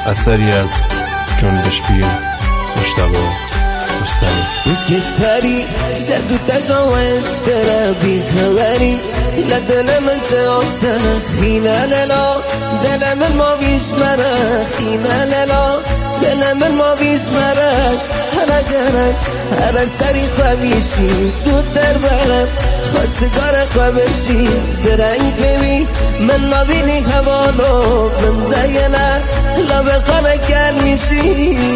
اثری از جنبش بیا مشتبه مستقیم. یه تری زدو تزا و استرابی خبری لدل من تاوتن خینا للا دل من ما بیش مرا خینا للا دل من ما بیش مرا هر گرم هر سری خوابیشی زود در برم خواستگار خوابشی درنگ ببین من نبینی هوانو من دیگه نه لب خانه گل میشی